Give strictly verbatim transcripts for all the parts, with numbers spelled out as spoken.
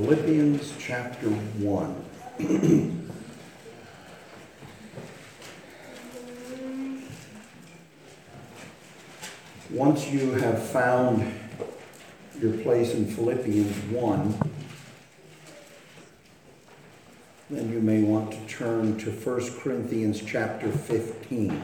Philippians chapter one. Once you have found your place in Philippians one, then you may want to turn to First Corinthians chapter fifteen.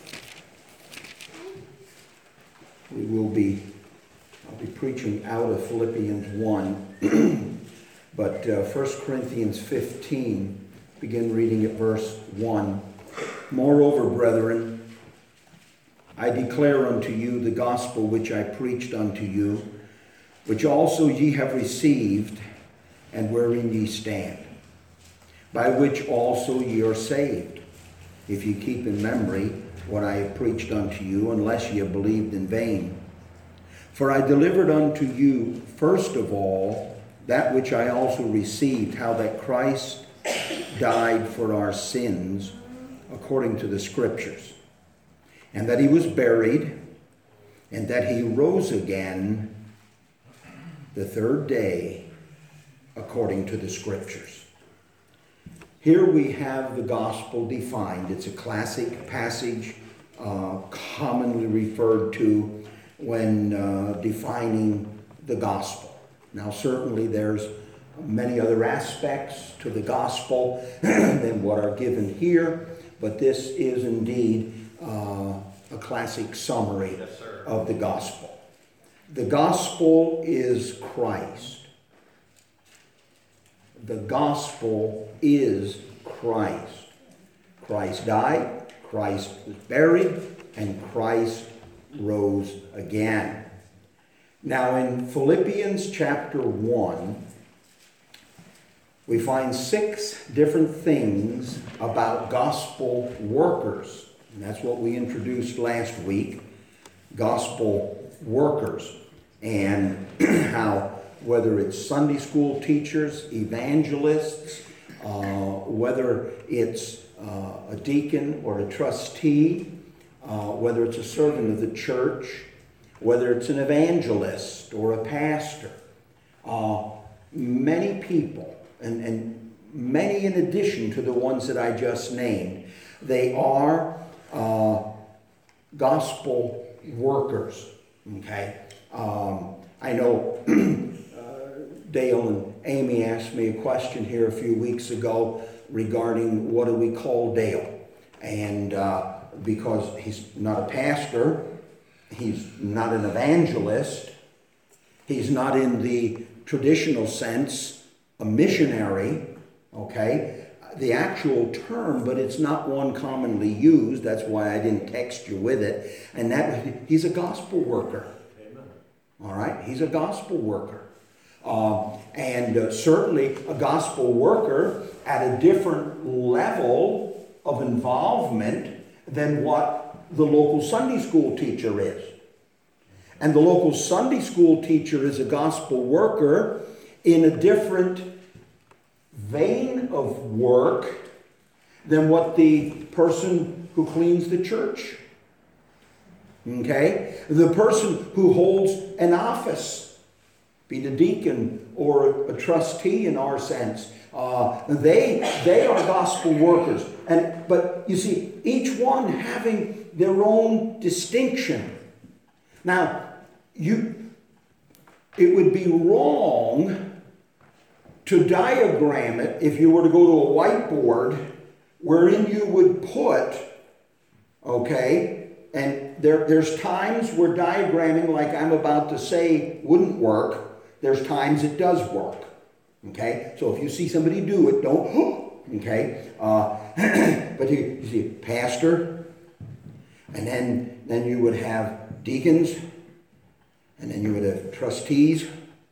We will be, I'll be preaching out of Philippians one, but uh, First Corinthians fifteen, begin reading at verse one. Moreover, brethren, I declare unto you the gospel which I preached unto you, which also ye have received, and wherein ye stand, by which also ye are saved, if ye keep in memory what I have preached unto you, unless ye have believed in vain. For I delivered unto you first of all that which I also received, how that Christ died for our sins according to the Scriptures, and that he was buried, and that he rose again the third day according to the Scriptures. Here we have the gospel defined. It's a classic passage, uh, commonly referred to when uh, defining the gospel. Now, certainly there's many other aspects to the gospel than what are given here, but this is indeed uh, a classic summary yes, of the gospel. The gospel is Christ. The gospel is Christ. Christ died, Christ was buried, and Christ rose again. Now in Philippians chapter one, we find six different things about gospel workers. And that's what we introduced last week, gospel workers, and how whether it's Sunday school teachers, evangelists, uh, whether it's uh, a deacon or a trustee, uh, whether it's a servant of the church, whether it's an evangelist or a pastor, uh, many people, and, and many in addition to the ones that I just named, they are uh, gospel workers, okay? Um, I know Dale and Amy asked me a question here a few weeks ago regarding what do we call Dale. And uh, because he's not a pastor, he's not an evangelist, he's not in the traditional sense a missionary, okay? The actual term, but it's not one commonly used. That's why I didn't text you with it. And that he's a gospel worker. Amen. All right? He's a gospel worker. Uh, and uh, certainly a gospel worker at a different level of involvement than what the local Sunday school teacher is. And the local Sunday school teacher is a gospel worker in a different vein of work than what the person who cleans the church. Okay? The person who holds an office, be it a deacon or a trustee in our sense. Uh, they, they are gospel workers. And but you see, each one having their own distinction. Now, you, it would be wrong to diagram it if you were to go to a whiteboard wherein you would put, okay, and there, there's times where diagramming, like I'm about to say, wouldn't work. There's times it does work, okay? So if you see somebody do it, don't, okay? Uh, but you, you see, pastor, and then, then you would have deacons, and then you would have trustees,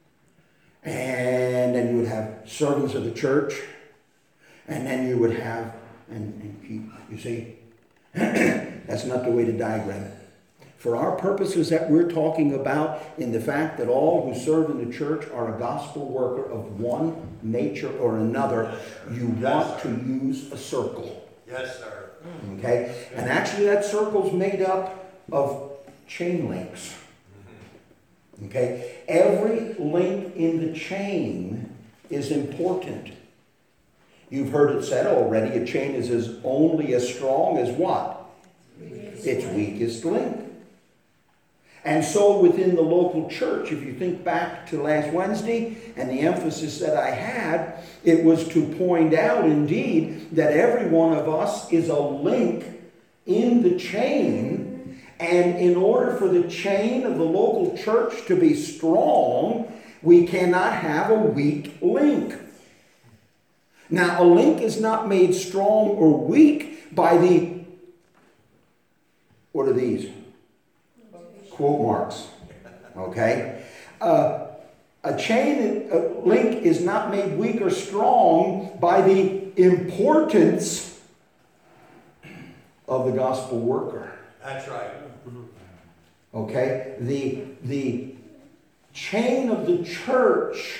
and then you would have servants of the church, and then you would have, and, and you, you see, that's not the way to diagram it. For our purposes that we're talking about, in the fact that all who serve in the church are a gospel worker of one nature or another, you want to use a circle. Yes, sir. Okay? And actually that circle's made up of chain links. Okay? Every link in the chain is important. You've heard it said already, a chain is as only as strong as what? Its weakest link. And so within the local church, if you think back to last Wednesday and the emphasis that I had, it was to point out indeed that every one of us is a link in the chain. And in order for the chain of the local church to be strong, we cannot have a weak link. Now, a link is not made strong or weak by the, what are these? Quote marks. Okay? Uh, a chain, a link is not made weak or strong by the importance of the gospel worker. That's right. Okay? The, the chain of the church,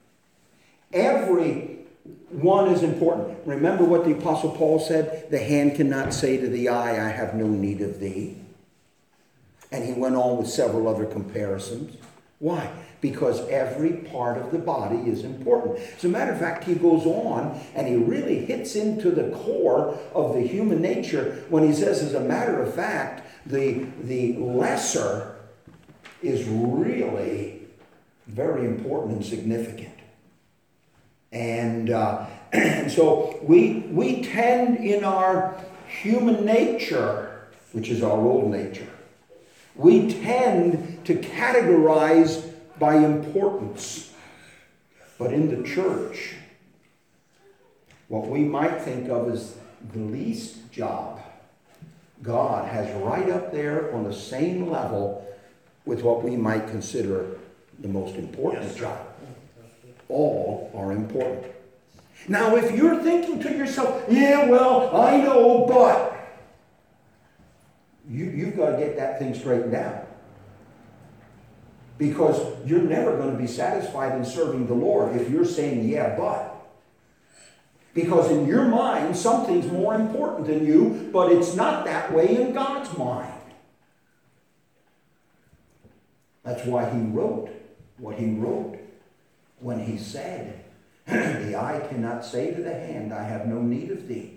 every one is important. Remember what the Apostle Paul said? The hand cannot say to the eye, I have no need of thee. And he went on with several other comparisons. Why? Because every part of the body is important. As a matter of fact, he goes on and he really hits into the core of the human nature when he says, as a matter of fact, the, the lesser is really very important and significant. And, uh, and so we, we tend in our human nature, which is our old nature, we tend to categorize by importance. But in the church, what we might think of as the least job, God has right up there on the same level with what we might consider the most important yes, job. All are important. Now, if you're thinking to yourself, yeah, well, I know, but You, you've got to get that thing straightened out. Because you're never going to be satisfied in serving the Lord if you're saying, yeah, but. Because in your mind, something's more important than you, but it's not that way in God's mind. That's why he wrote what he wrote when he said, the eye cannot say to the hand, I have no need of thee.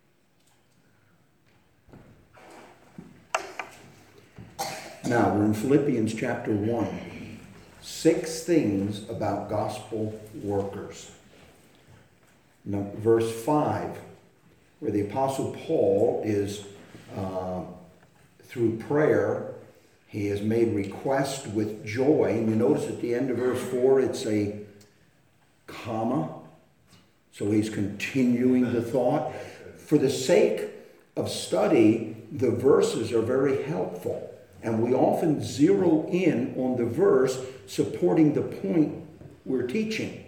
Now, we're in Philippians chapter one. Six things about gospel workers. Now, verse five, where the Apostle Paul is, uh, through prayer, he has made request with joy. And you notice at the end of verse four, it's a comma. So he's continuing the thought. For the sake of study, the verses are very helpful. And we often zero in on the verse supporting the point we're teaching.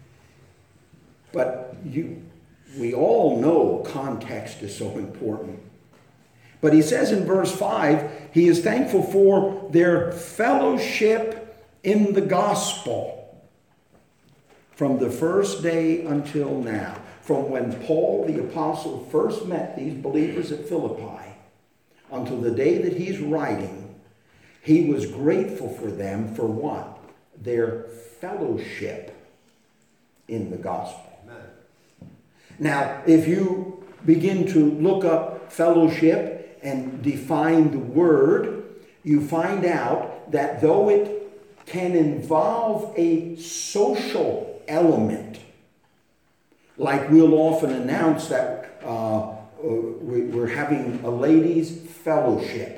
But you, we all know context is so important. But he says in verse five, he is thankful for their fellowship in the gospel from the first day until now. From when Paul the apostle first met these believers at Philippi until the day that he's writing, he was grateful for them for what? Their fellowship in the gospel. Amen. Now, if you begin to look up fellowship and define the word, you find out that though it can involve a social element, like we'll often announce that uh, we're having a ladies' fellowship.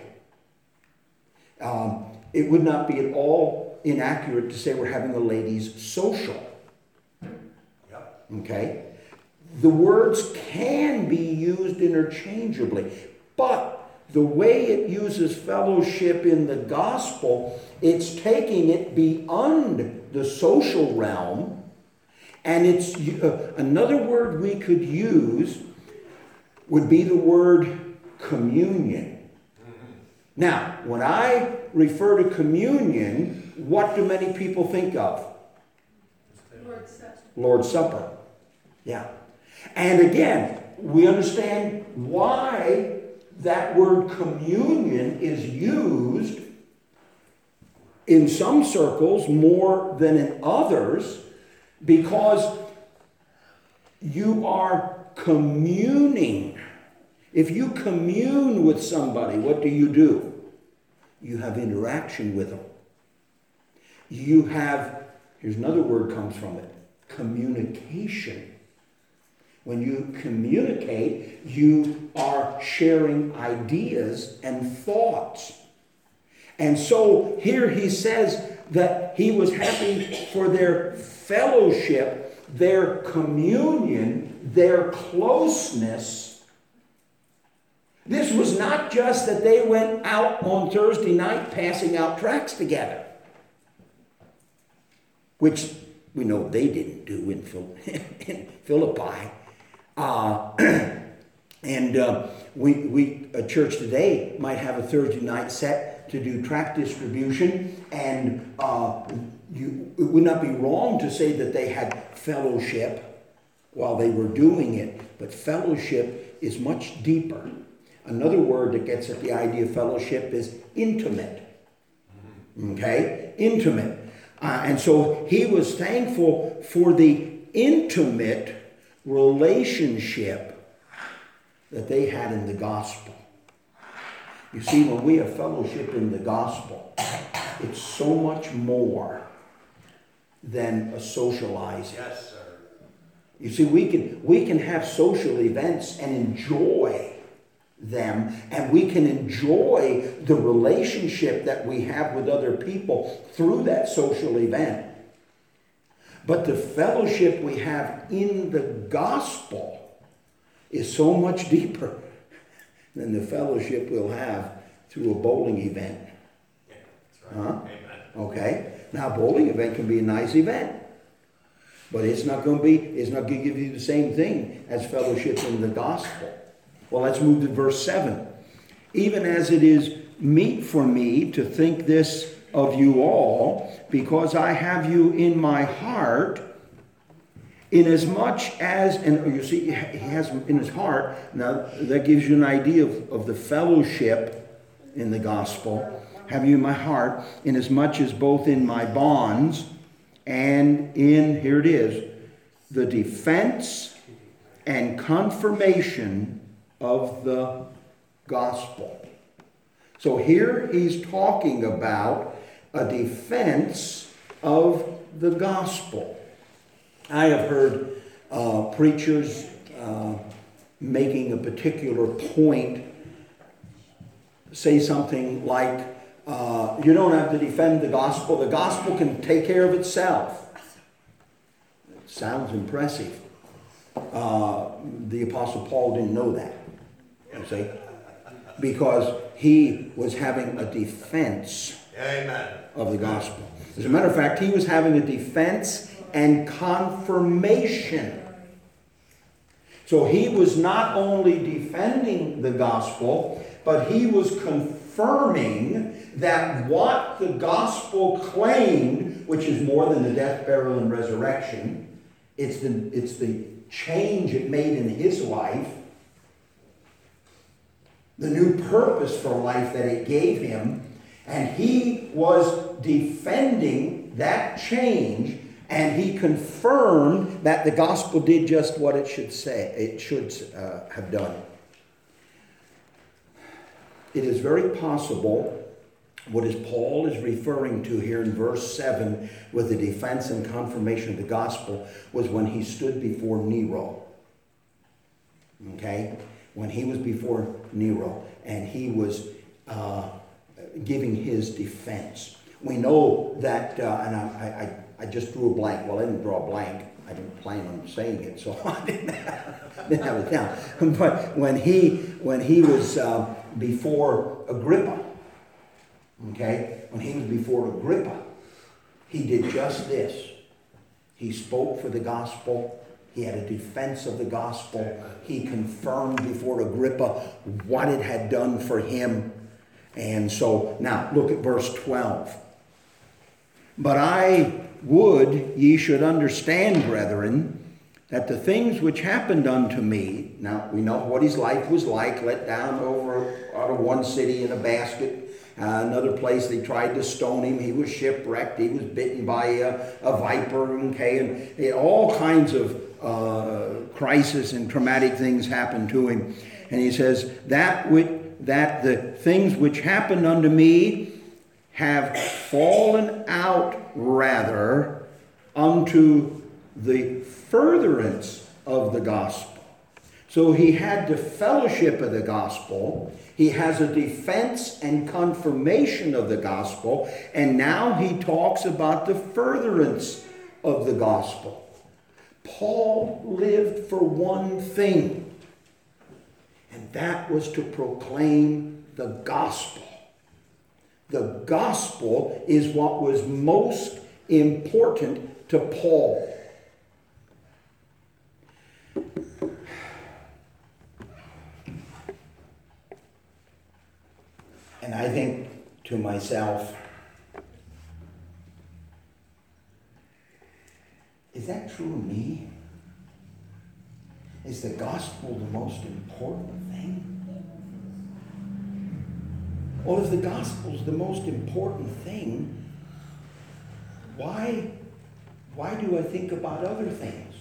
Um, it would not be at all inaccurate to say we're having a ladies' social. Yep. Okay? The words can be used interchangeably, but the way it uses fellowship in the gospel, it's taking it beyond the social realm, and it's uh, another word we could use would be the word communion. Now, when I refer to communion, what do many people think of? Lord's Supper. Lord's Supper. Yeah. And again, we understand why that word communion is used in some circles more than in others, Because you are communing. If you commune with somebody, what do you do? You have interaction with them. You have, here's another word comes from it, communication. When you communicate, you are sharing ideas and thoughts. And so here he says that he was happy for their fellowship, their communion, their closeness. This was not just that they went out on Thursday night passing out tracts together, which we know they didn't do in, Phil- in Philippi. Uh, and uh, we, we, a church today might have a Thursday night set to do tract distribution, and uh, you, it would not be wrong to say that they had fellowship while they were doing it, but fellowship is much deeper. Another word that gets at the idea of fellowship is intimate. Okay? Intimate. Uh, and so he was thankful for the intimate relationship that they had in the gospel. You see, when we have fellowship in the gospel, it's so much more than a socializing. Yes, sir. You see, we can we can have social events and enjoy them, and we can enjoy the relationship that we have with other people through that social event. But the fellowship we have in the gospel is so much deeper than the fellowship we'll have through a bowling event. Yeah, that's right. Huh? Amen. Okay? Now, a bowling event can be a nice event, but it's not going to be, it's not going to give you the same thing as fellowship in the gospel. Well, let's move to verse seven. Even as it is meet for me to think this of you all, because I have you in my heart, inasmuch as, and you see, he has in his heart. Now, that gives you an idea of, of the fellowship in the gospel. Have you in my heart, inasmuch as both in my bonds and in, here it is, the defense and confirmation of the gospel. So here he's talking about a defense of the gospel. I have heard uh, preachers uh, making a particular point say something like, uh, you don't have to defend the gospel. The gospel can take care of itself. It sounds impressive. Uh, the Apostle Paul didn't know that, you see, because he was having a defense Amen. of the gospel. As a matter of fact, he was having a defense and confirmation. So he was not only defending the gospel, but he was confirming that what the gospel claimed, which is more than the death, burial, and resurrection, it's the, it's the change it made in his life, the new purpose for life that it gave him, and he was defending that change, and he confirmed that the gospel did just what it should say, it should uh, have done. It is very possible what is Paul is referring to here in verse seven with the defense and confirmation of the gospel was when he stood before Nero. Okay? When he was before Nero and he was uh, giving his defense. We know that, uh, and I, I, I just drew a blank. Well, I didn't draw a blank. I didn't plan on saying it, so I didn't have, didn't have it down. But when he, when he was uh, before Agrippa, okay, when he was before Agrippa, he did just this. He spoke for the gospel. He had a defense of the gospel. He confirmed before Agrippa what it had done for him. And so, now, look at verse twelve. But I would ye should understand, brethren, that the things which happened unto me, now we know what his life was like, let down over out of one city in a basket, Uh, another place they tried to stone him. He was shipwrecked. He was bitten by a, a viper. Okay, and eh, all kinds of uh, crisis and traumatic things happened to him. And he says that which, that the things which happened unto me have fallen out rather unto the furtherance of the gospel. So he had the fellowship of the gospel. He has a defense and confirmation of the gospel. And now he talks about the furtherance of the gospel. Paul lived for one thing, and that was to proclaim the gospel. The gospel is what was most important to Paul. And I think to myself, is that true of me? Is the gospel the most important thing? Well, if the gospel is the most important thing, why, why do I think about other things?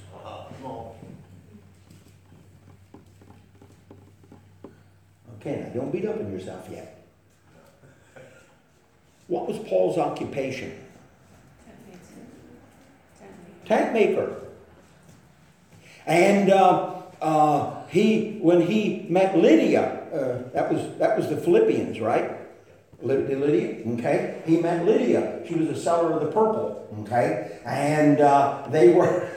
Okay, now don't beat up on yourself yet. What was Paul's occupation? Tent maker. And uh, uh, he, when he met Lydia, uh, that was that was the Philippians, right? Lydia, okay. He met Lydia. She was a seller of the purple, okay. And uh, they were.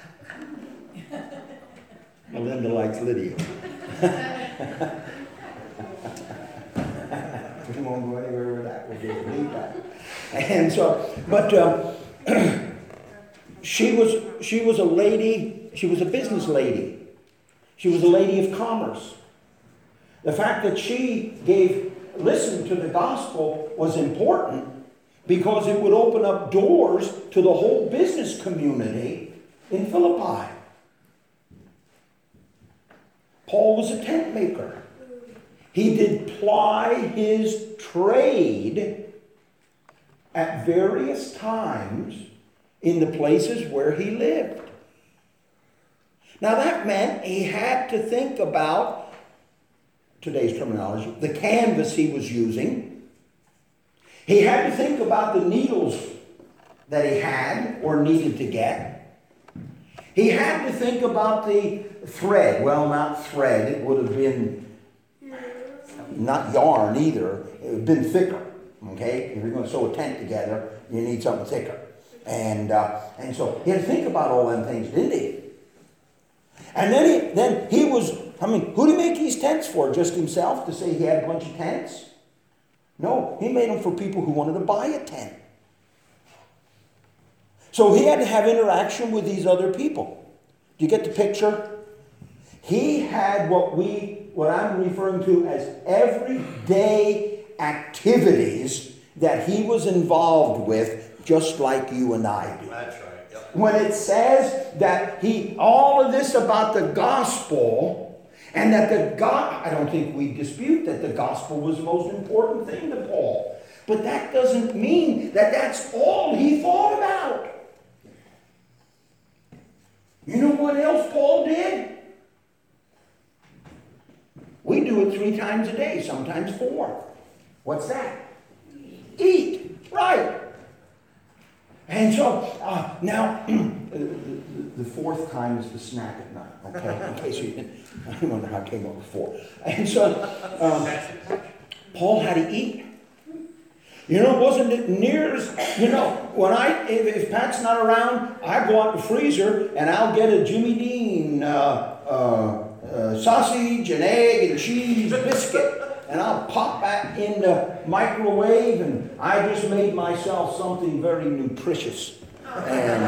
Melinda likes Lydia. We won't go anywhere with that. We'll just leave that. And so, but um, she was she was a lady. She was a business lady. She was a lady of commerce. The fact that she gave listen to the gospel was important because it would open up doors to the whole business community in Philippi. Paul was a tent maker. He did ply his trade at various times in the places where he lived. Now that meant he had to think about, today's terminology, the canvas he was using. He had to think about the needles that he had or needed to get. He had to think about the thread. Well, not thread. It would have been not yarn either. It would have been thicker. Okay? If you're going to sew a tent together, you need something thicker. And uh, and so he had to think about all them things, didn't he? And then he, then he was, I mean, who did he make these tents for? Just himself to say he had a bunch of tents? No, he made them for people who wanted to buy a tent. So he had to have interaction with these other people. Do you get the picture? He had what we, what I'm referring to as everyday activities that he was involved with, just like you and I do. That's right. Yep. When it says that he, all of this about the gospel, and that the God, I don't think we dispute that the gospel was the most important thing to Paul. But that doesn't mean that that's all he thought about. You know what else Paul did? We do it three times a day, sometimes four. What's that? Eat. Right. And so, uh, now, the, the fourth time is the snack at night, okay? In case you didn't, I don't wonder how I came up with four. And so, um, Paul had to eat. You know, it wasn't near as, you know, when I, if, if Pat's not around, I go out the freezer and I'll get a Jimmy Dean uh, uh, uh, sausage and egg and cheese biscuit. And I'll pop that in the microwave, and I just made myself something very nutritious. And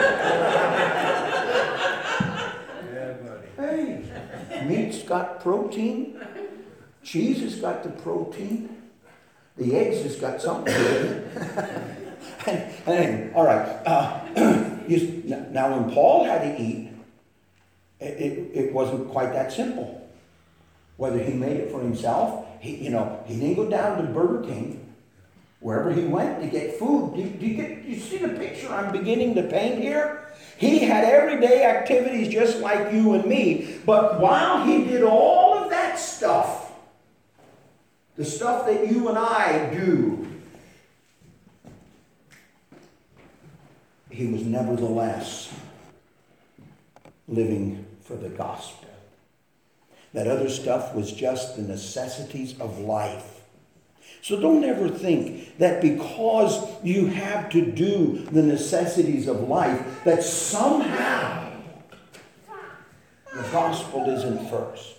hey, meat's got protein, cheese has got the protein, the eggs has got something to it. and, and all right, uh, you, now when Paul had to eat, it, it, it wasn't quite that simple. Whether he made it for himself, he, you know, he didn't go down to Burger King Wherever he went to get food, do, do you get, do you see the picture I'm beginning to paint here? He had everyday activities just like you and me, but while he did all of that stuff, the stuff that you and I do, he was nevertheless living for the gospel. That other stuff was just the necessities of life. So don't ever think that because you have to do the necessities of life, that somehow the gospel isn't first.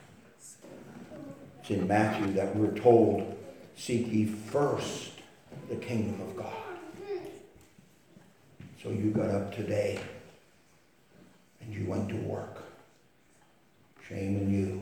It's in Matthew that we're told, seek ye first the kingdom of God. So you got up today and you went to work. Shame on you.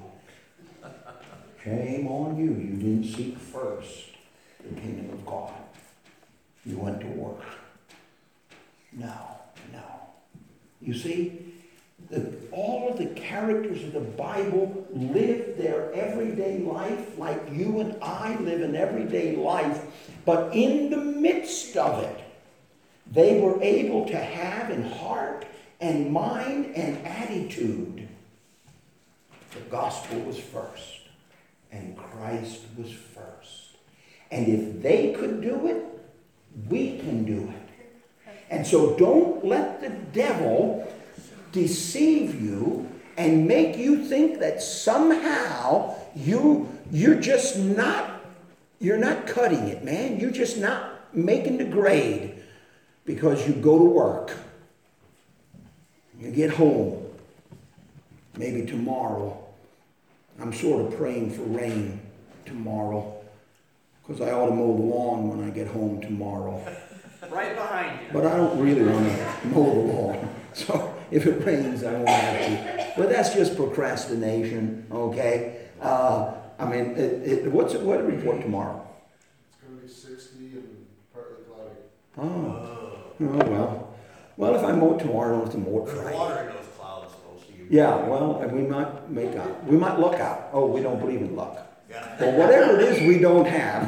Shame on you. You didn't seek first the kingdom of God. You went to work. No, no. You see, the, all of the characters of the Bible live their everyday life like you and I live an everyday life. But in the midst of it, they were able to have in heart and mind and attitude, the gospel was first. And Christ was first. And if they could do it, we can do it. And so don't let the devil deceive you and make you think that somehow you, you're just not, you're not cutting it, man. You're just not making the grade because you go to work. You get home, maybe tomorrow. I'm sort of praying for rain tomorrow because I ought to mow the lawn when I get home tomorrow. Right behind you. But I don't really want to mow the lawn. So if it rains, I won't have to. But that's just procrastination, okay? Uh, I mean, it, it, what's it, what report tomorrow? It's going to be sixty and partly cloudy. Oh. Oh, well. Well, if I mow it tomorrow, I don't have to mow it There's Friday. water in those clouds, so you. Yeah, well, we might make out. We might luck out. Oh, we don't believe in luck. Yeah. But whatever it is, we don't have.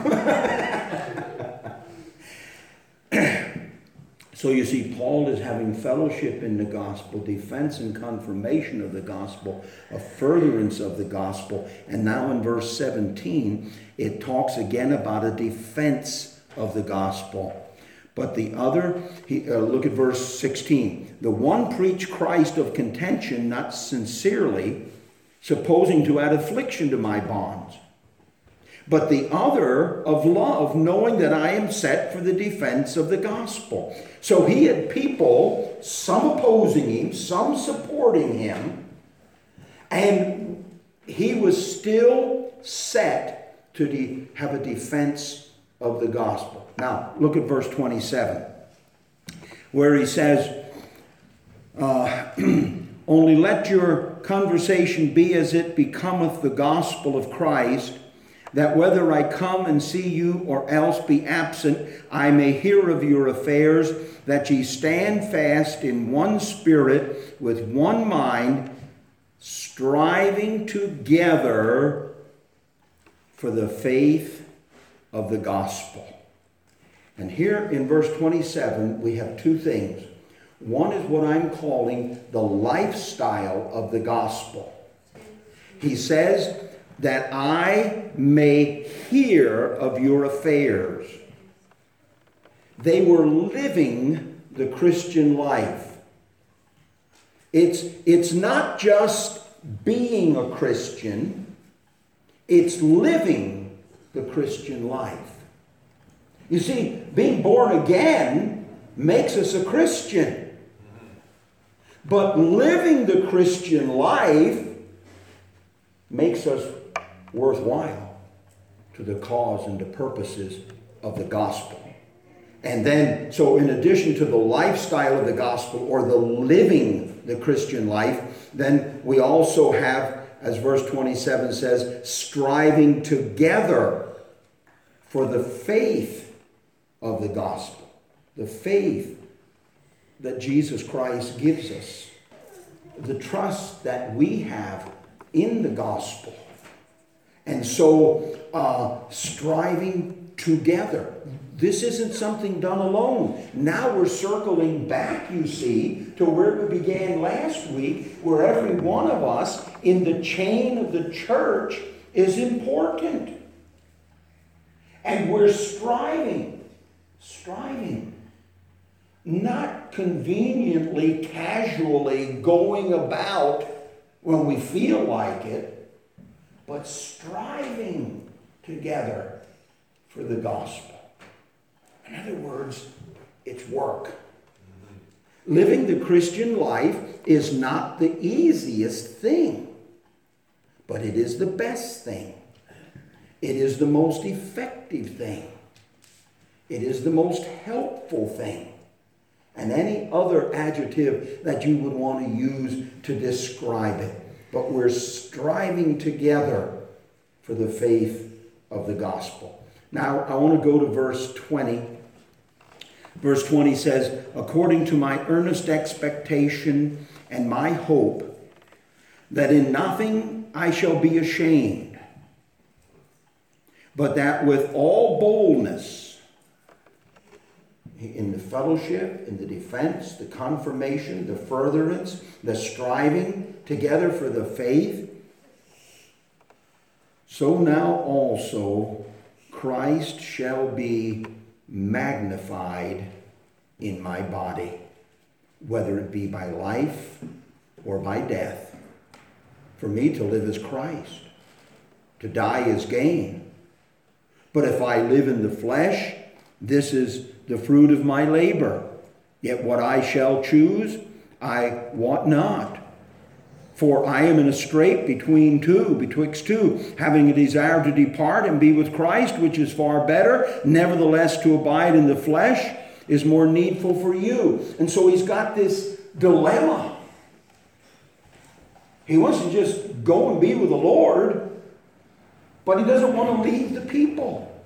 So you see, Paul is having fellowship in the gospel, defense and confirmation of the gospel, a furtherance of the gospel. And now in verse seventeen, it talks again about a defense of the gospel. But the other, he, uh, look at verse sixteen. The one preached Christ of contention, not sincerely, supposing to add affliction to my bonds. But the other of love, knowing that I am set for the defense of the gospel. So he had people, some opposing him, some supporting him, and he was still set to de- have a defense of the gospel. Now, look at verse twenty-seven, where he says, uh, only let your conversation be as it becometh the gospel of Christ, that whether I come and see you or else be absent, I may hear of your affairs, that ye stand fast in one spirit, with one mind, striving together for the faith of the gospel. And here in verse twenty-seven, we have two things. One is what I'm calling the lifestyle of the gospel. He says that I may hear of your affairs. They were living the Christian life. It's, it's not just being a Christian, it's living the Christian life. You see, being born again makes us a Christian. But living the Christian life makes us worthwhile to the cause and the purposes of the gospel. And then, so in addition to the lifestyle of the gospel, or the living the Christian life, then we also have, as verse twenty-seven says, striving together for the faith of the gospel. The faith that Jesus Christ gives us. The trust that we have in the gospel. And so, uh, striving together. This isn't something done alone. Now we're circling back, you see, to where we began last week, where every one of us in the chain of the church is important. And we're striving, striving, not conveniently, casually going about when we feel like it, but striving together for the gospel. In other words, it's work. Living the Christian life is not the easiest thing, but it is the best thing. It is the most effective thing. It is the most helpful thing. And any other adjective that you would want to use to describe it. But we're striving together for the faith of the gospel. Now, I want to go to verse twenty. Verse twenty says, according to my earnest expectation and my hope, that in nothing I shall be ashamed, but that with all boldness, in the fellowship, in the defense, the confirmation, the furtherance, the striving together for the faith, so now also Christ shall be magnified in my body, whether it be by life or by death. For me to live is Christ, to die is gain. But if I live in the flesh, this is the fruit of my labor. Yet what I shall choose, I want not. For I am in a strait between two, betwixt two, having a desire to depart and be with Christ, which is far better. Nevertheless, to abide in the flesh is more needful for you. And so he's got this dilemma. He wants to just go and be with the Lord, but he doesn't want to leave the people.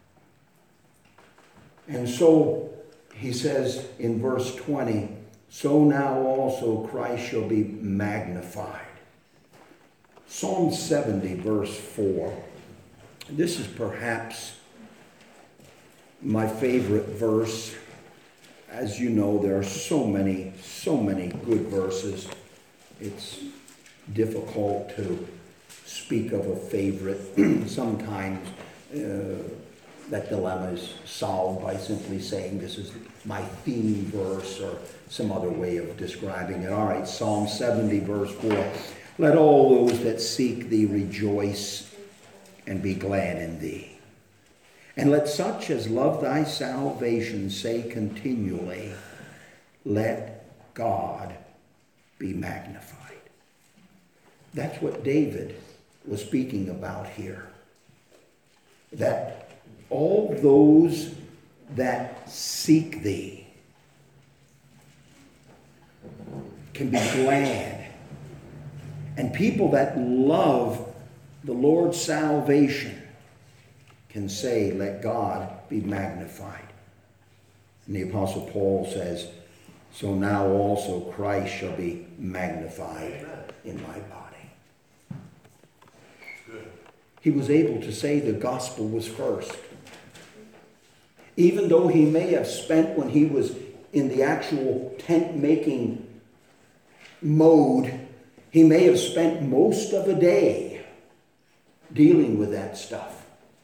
And so he says in verse twenty, so now also Christ shall be magnified. Psalm seventy, verse four. This is perhaps my favorite verse. As you know, there are so many, so many good verses. It's difficult to speak of a favorite. Sometimes uh, that dilemma is solved by simply saying this is my theme verse or some other way of describing it. All right, Psalm seventy, verse four. Let all those that seek thee rejoice and be glad in thee. And let such as love thy salvation say continually, let God be magnified. That's what David was speaking about here. That all those that seek thee can be glad. And people that love the Lord's salvation can say, let God be magnified. And the Apostle Paul says, so now also Christ shall be magnified in my body. Good. He was able to say the gospel was first. Even though he may have spent, when he was in the actual tent-making mode, he may have spent most of a day dealing with that stuff.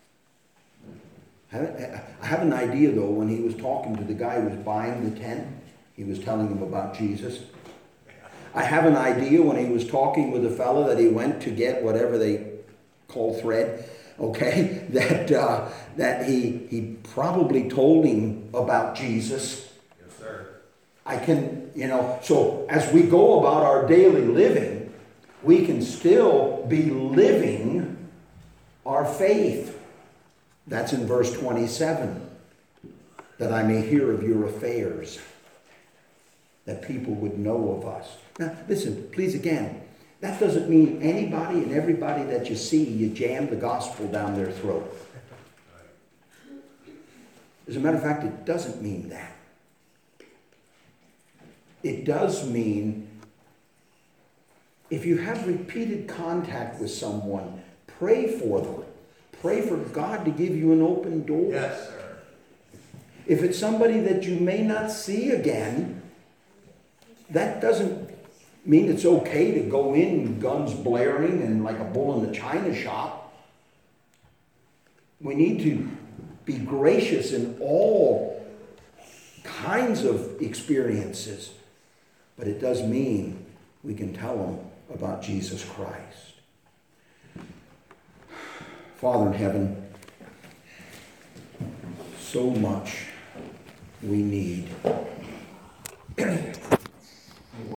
I have an idea, though, when he was talking to the guy who was buying the tent, he was telling him about Jesus. I have an idea when he was talking with the fellow that he went to get whatever they call thread, okay, that uh, that he he probably told him about Jesus. Yes, sir. I can, you know, so as we go about our daily living, we can still be living our faith. That's in verse twenty-seven. That I may hear of your affairs, that people would know of us. Now, listen, please again, that doesn't mean anybody and everybody that you see, you jam the gospel down their throat. As a matter of fact, it doesn't mean that. It does mean if you have repeated contact with someone, pray for them. pray for God to give you an open door. Yes, sir. If it's somebody that you may not see again, that doesn't mean it's okay to go in guns blaring and like a bull in the china shop. We need to be gracious in all kinds of experiences, but it does mean we can tell them about Jesus Christ. Father in heaven, so much we need